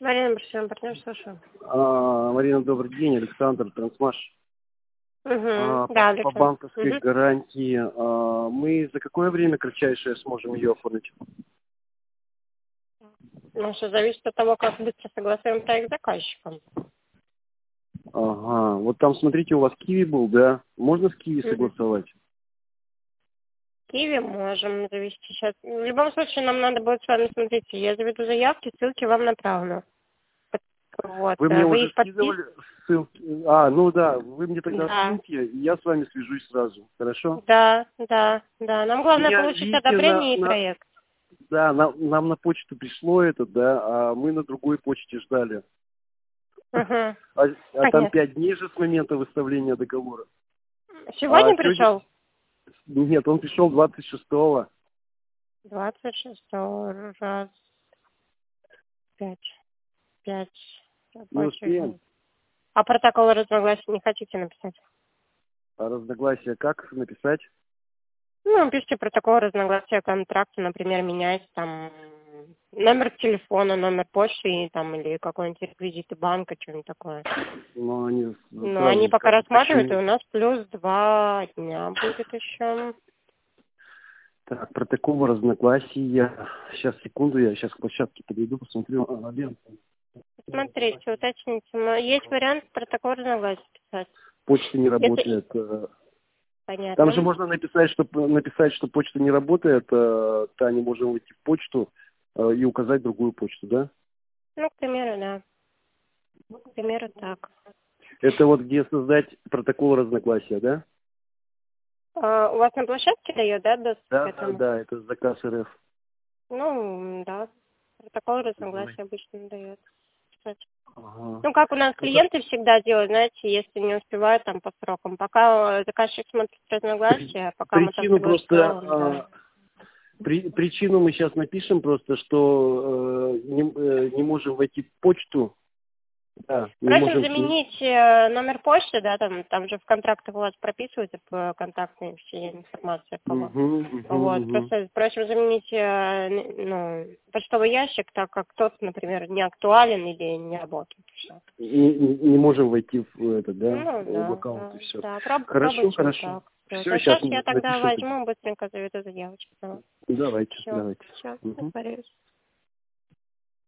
Марина, Барсиан, партнер, слушаю. Марина, добрый день. Александр, Трансмаш. Да, По Александр. банковской гарантии. Мы за какое время кратчайшее сможем ее оформить? Ну, что зависит от того, как быстро согласуем проект с заказчиком. Ага. Вот там, смотрите, у вас Киви был, да? Можно с Киви согласовать? Киви можем завести сейчас. В любом случае, нам надо будет с вами, смотрите, я заведу заявки, ссылки вам направлю. Вот. Вы мне уже их скидывали ссылки? Ну да, вы мне тогда Да. скиньте, и я с вами свяжусь сразу. Хорошо? Да. Нам главное Меня, получить видите, одобрение и проект. Да, нам на почту пришло это, да, а мы на другой почте ждали. Угу. А там 5 дней же с момента выставления договора. Сегодня пришел? Нет, он пришел 26-го. 26-го, раз, 5. Не успеем. А протокол разногласий не хотите написать? А разногласия как написать? Ну, пишите протокол разногласия контракта, например, менять там номер телефона, номер почты там, или какой-нибудь реквизиты банка, что-нибудь такое. Но они, Они пока рассматривают, почему? и у нас плюс 2 дня будет еще. Так, протокол разногласия. Сейчас, секунду, я сейчас к площадке подойду, посмотрю. Смотрите, уточните. Есть вариант протокол разногласий писать. Почта не работает. Понятно. Там же можно написать, что почта не работает, Таня, можем войти в почту и указать другую почту, да? Ну, к примеру, да. К примеру, так. Это вот где создать протокол разногласия, да? У вас на площадке дает, да, доступ к этому? Да, это заказ РФ. Ну, да. Протокол разногласия обычно дает. Кстати. Ага. Ну, как у нас клиенты всегда делают, знаете, если не успевают там по срокам. Пока заказчик смотрит разногласия, пока Причину мы там причину мы сейчас напишем просто, что не можем войти в почту. Да, Просим заменить номер почты, да, там же в контрактах у вас прописывается контактная все информация по вам. Просто просим заменить почтовый ящик, так как тот, например, не актуален или не работает. Не можем войти в это, да? В аккаунт и все. Да, Хорошо. Так. Все, Сейчас я напишем. тогда возьму, быстренько заведу заявочку. Давайте. Все, договорились.